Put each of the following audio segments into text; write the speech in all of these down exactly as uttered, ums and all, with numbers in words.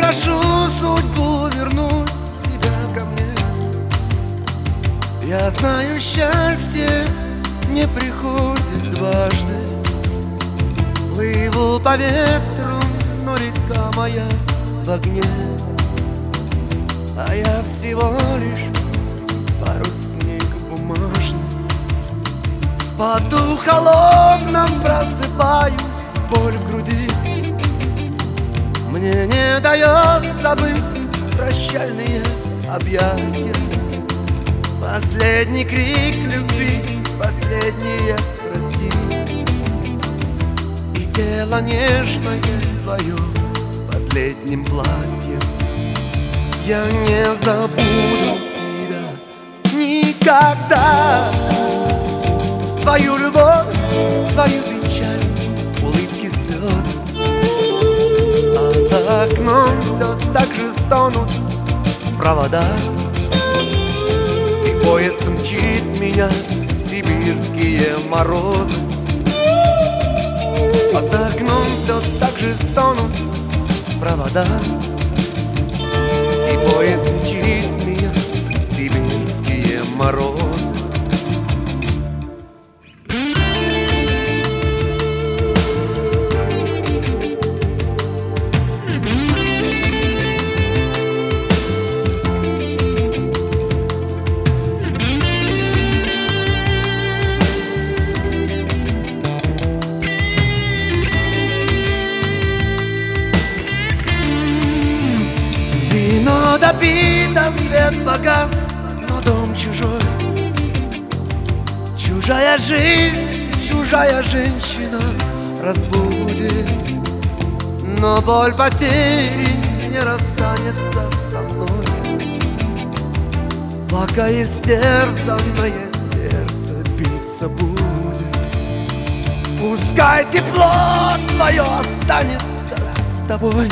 прошу судьбу вернуть тебя ко мне. Я знаю, счастье не приходит дважды. Плыву по ветру, но река моя в огне. А я всего лишь парусник бумажный. В поту холодном просыпаюсь, боль в груди. Мне не дает забыть прощальные объятия. Последний крик любви, последнее прости. И тело нежное твое под летним платьем. Я не забуду тебя никогда. Твою любовь, твою печаль, улыбки, слезы. А за окном все так же стонут провода. И поезд мчит меня в сибирские морозы. А за окном все так же стонут провода. И поезд мчит меня в сибирские морозы. Вино допито, свет погас, но дом чужой. Чужая жизнь, чужая женщина разбудит. Но боль потери не расстанется со мной, пока истерзанное сердце биться будет. Пускай тепло твое останется с тобой,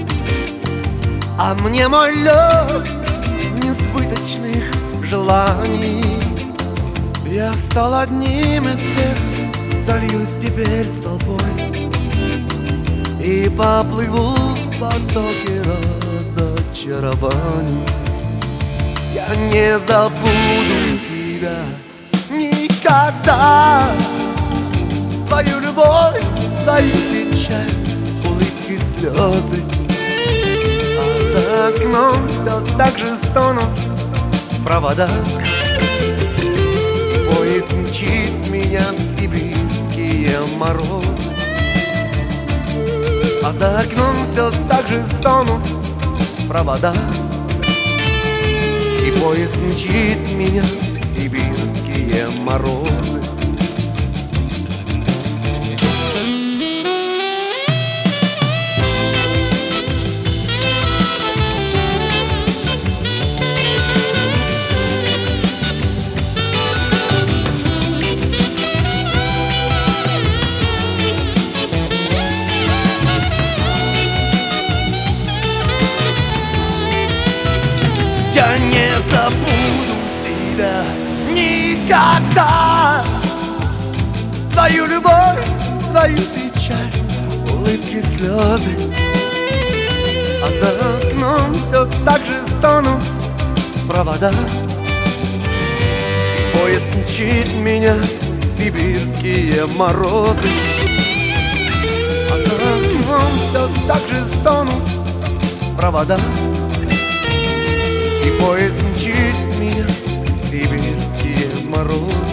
а мне мой лед несбыточных желаний. Я стал одним из всех, сольюсь теперь с толпой и поплыву в потоке разочарований. Я не забуду тебя никогда. Твою любовь, твою печаль, улыбки, слезы. За окном все так же стонут провода. И поезд мчит меня в сибирские морозы. А за окном все так же стонут провода. И поезд мчит меня в сибирские морозы. Я не забуду тебя никогда. Твою любовь, твою печаль, улыбки, слезы. А за окном все так же стонут провода. И поезд мчит меня в сибирские морозы. А за окном все так же стонут провода. И поезд мчит меня в сибирские морозы.